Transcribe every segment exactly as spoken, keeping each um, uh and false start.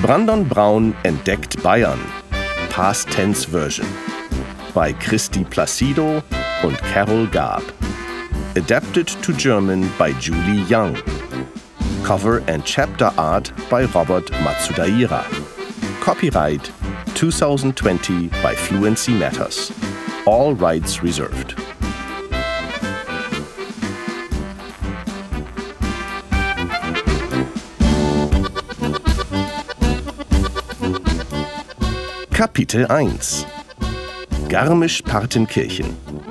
Brandon Braun entdeckt Bayern. Past Tense Version. Bei Christy Placido und Carol Gaab. Adapted to German by Julie Young. Cover and Chapter Art by Robert Matsudaira. Copyright twenty twenty by Fluency Matters. All rights reserved. Kapitel eins. Garmisch-Partenkirchen.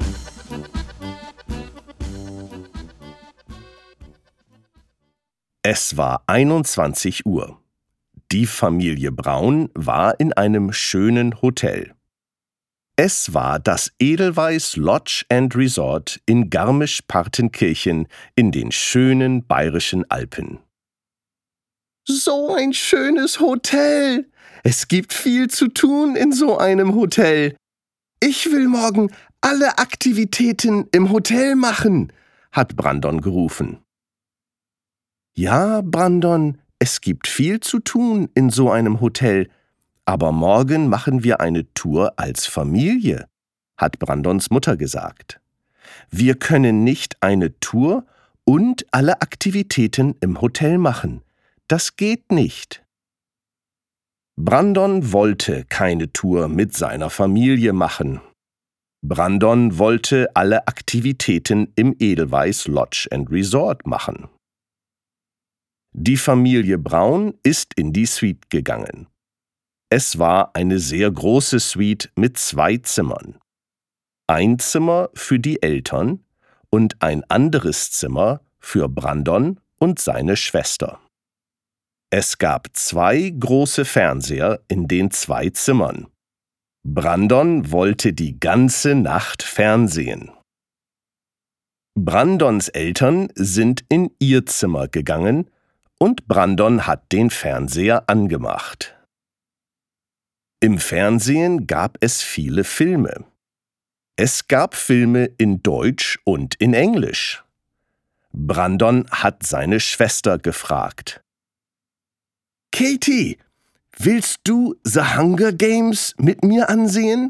Es war einundzwanzig Uhr. Die Familie Braun war in einem schönen Hotel. Es war das Edelweiss Lodge and Resort in Garmisch-Partenkirchen in den schönen bayerischen Alpen. So ein schönes Hotel! Es gibt viel zu tun in so einem Hotel. Ich will morgen alle Aktivitäten im Hotel machen, hat Brandon gerufen. Ja, Brandon, es gibt viel zu tun in so einem Hotel, aber morgen machen wir eine Tour als Familie, hat Brandons Mutter gesagt. Wir können nicht eine Tour und alle Aktivitäten im Hotel machen. Das geht nicht. Brandon wollte keine Tour mit seiner Familie machen. Brandon wollte alle Aktivitäten im Edelweiss Lodge and Resort machen. Die Familie Braun ist in die Suite gegangen. Es war eine sehr große Suite mit zwei Zimmern. Ein Zimmer für die Eltern und ein anderes Zimmer für Brandon und seine Schwester. Es gab zwei große Fernseher in den zwei Zimmern. Brandon wollte die ganze Nacht fernsehen. Brandons Eltern sind in ihr Zimmer gegangen und Brandon hat den Fernseher angemacht. Im Fernsehen gab es viele Filme. Es gab Filme in Deutsch und in Englisch. Brandon hat seine Schwester gefragt: Katie, willst du The Hunger Games mit mir ansehen?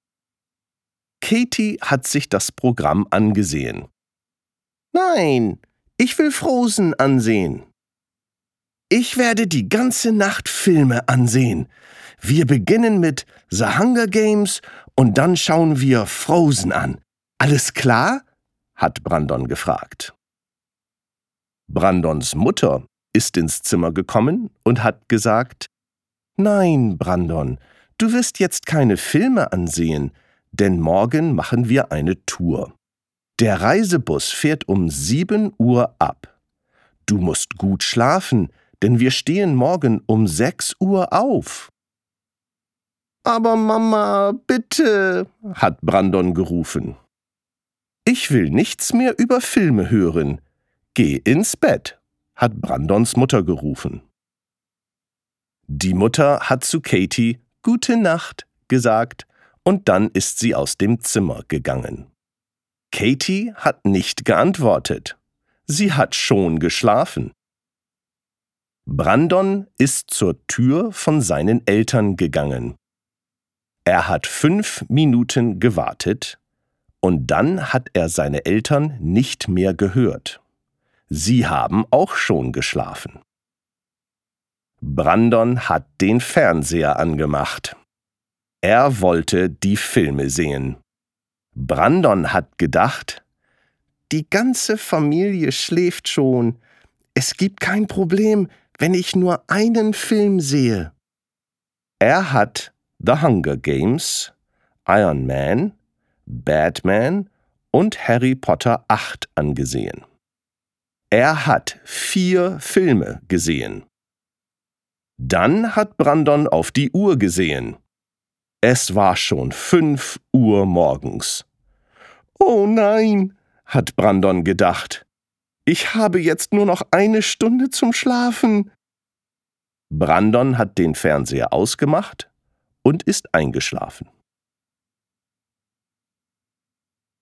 Katie hat sich das Programm angesehen. Nein, ich will Frozen ansehen. Ich werde die ganze Nacht Filme ansehen. Wir beginnen mit The Hunger Games und dann schauen wir Frozen an. Alles klar? Hat Brandon gefragt. Brandons Mutter ist ins Zimmer gekommen und hat gesagt: Nein, Brandon, du wirst jetzt keine Filme ansehen, denn morgen machen wir eine Tour. Der Reisebus fährt um sieben Uhr ab. Du musst gut schlafen, denn wir stehen morgen um sechs Uhr auf. Aber Mama, bitte, hat Brandon gerufen. Ich will nichts mehr über Filme hören. Geh ins Bett, hat Brandons Mutter gerufen. Die Mutter hat zu Katie Gute Nacht gesagt und dann ist sie aus dem Zimmer gegangen. Katie hat nicht geantwortet. Sie hat schon geschlafen. Brandon ist zur Tür von seinen Eltern gegangen. Er hat fünf Minuten gewartet und dann hat er seine Eltern nicht mehr gehört. Sie haben auch schon geschlafen. Brandon hat den Fernseher angemacht. Er wollte die Filme sehen. Brandon hat gedacht: Die ganze Familie schläft schon. Es gibt kein Problem, wenn ich nur einen Film sehe. Er hat The Hunger Games, Iron Man, Batman und Harry Potter acht angesehen. Er hat vier Filme gesehen. Dann hat Brandon auf die Uhr gesehen. Es war schon fünf Uhr morgens. Oh nein, hat Brandon gedacht. Ich habe jetzt nur noch eine Stunde zum Schlafen. Brandon hat den Fernseher ausgemacht und ist eingeschlafen.